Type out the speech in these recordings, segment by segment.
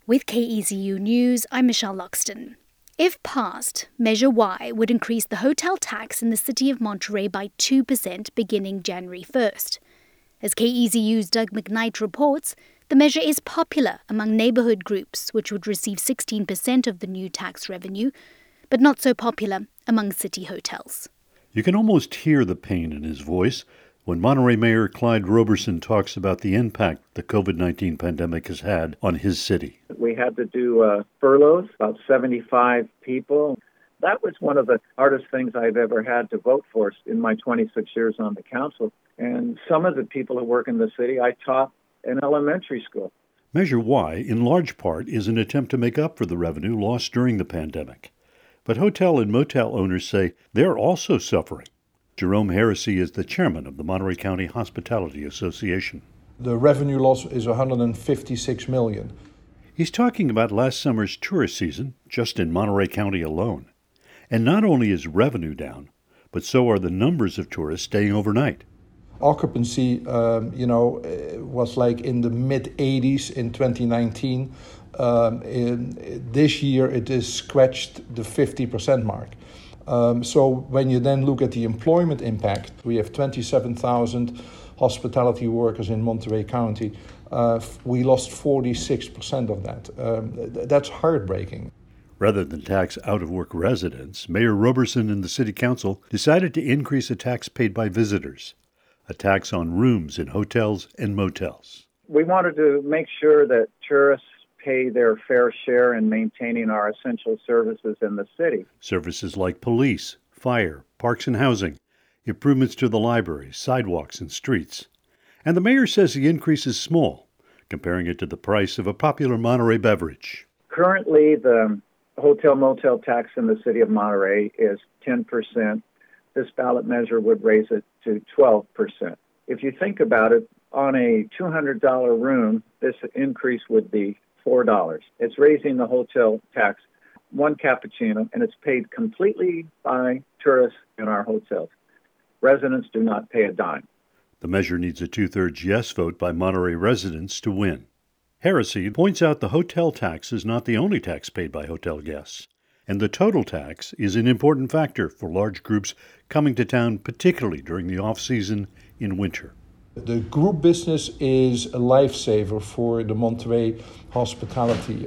With KEZU News, I'm Michelle Loxton. If passed, Measure Y would increase the hotel tax in the city of Monterey by 2% beginning January 1st. As KEZU's Doug McKnight reports, the measure is popular among neighborhood groups, which would receive 16% of the new tax revenue, but not so popular among city hotels. You can almost hear the pain in his voice when Monterey Mayor Clyde Roberson talks about the impact the COVID-19 pandemic has had on his city. We had to do furloughs, about 75 people. That was one of the hardest things I've ever had to vote for in my 26 years on the council. And some of the people who work in the city, I taught in elementary school. Measure Y, in large part, is an attempt to make up for the revenue lost during the pandemic. But hotel and motel owners say they're also suffering. Jerome Heresy is the chairman of the Monterey County Hospitality Association. The revenue loss is $156 million. He's talking about last summer's tourist season, just in Monterey County alone. And not only is revenue down, but so are the numbers of tourists staying overnight. Occupancy, was like in the mid-80s in 2019. This year it is scratched the 50% mark. So when you then look at the employment impact, we have 27,000 hospitality workers in Monterey County. We lost 46% of that. That's heartbreaking. Rather than tax out-of-work residents, Mayor Roberson and the City Council decided to increase a tax paid by visitors, a tax on rooms in hotels and motels. We wanted to make sure that tourists pay their fair share in maintaining our essential services in the city. Services like police, fire, parks and housing, improvements to the library, sidewalks and streets. And the mayor says the increase is small, comparing it to the price of a popular Monterey beverage. Currently, the hotel-motel tax in the city of Monterey is 10%. This ballot measure would raise it to 12%. If you think about it, on a $200 room, this increase would be $4. It's raising the hotel tax one cappuccino, and it's paid completely by tourists in our hotels. Residents do not pay a dime. The measure needs a 2/3 yes vote by Monterey residents to win. Heresy points out the hotel tax is not the only tax paid by hotel guests, and the total tax is an important factor for large groups coming to town, particularly during the off-season in winter. The group business is a lifesaver for the Monterey hospitality.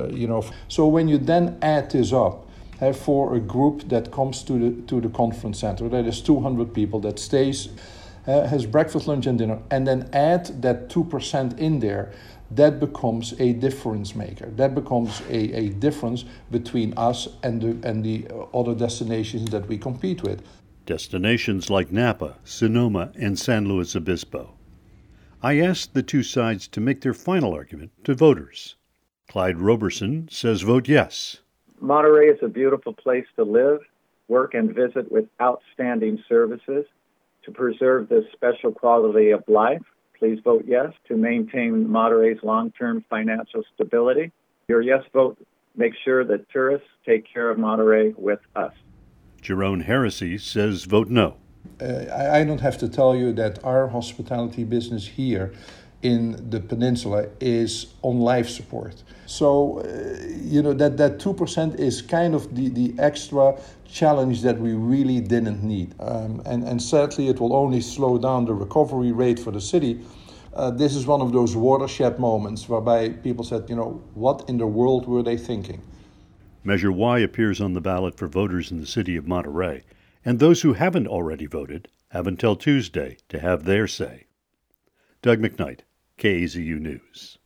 So when you then add this up, for a group that comes to the conference center, that is 200 people, that stays, has breakfast, lunch, and dinner, and then add that 2% in there, that becomes a difference maker. That becomes a difference between us and the other destinations that we compete with. Destinations like Napa, Sonoma, and San Luis Obispo. I asked the two sides to make their final argument to voters. Clyde Roberson says vote yes. Monterey is a beautiful place to live, work, and visit with outstanding services. To preserve this special quality of life, please vote yes. To maintain Monterey's long-term financial stability, your yes vote makes sure that tourists take care of Monterey with us. Jerome Heresy says vote no. I don't have to tell you that our hospitality business here in the peninsula is on life support. So, that 2% is kind of the extra challenge that we really didn't need. And sadly, it will only slow down the recovery rate for the city. This is one of those watershed moments whereby people said, what in the world were they thinking? Measure Y appears on the ballot for voters in the city of Monterey, and those who haven't already voted have until Tuesday to have their say. Doug McKnight, KEZU News.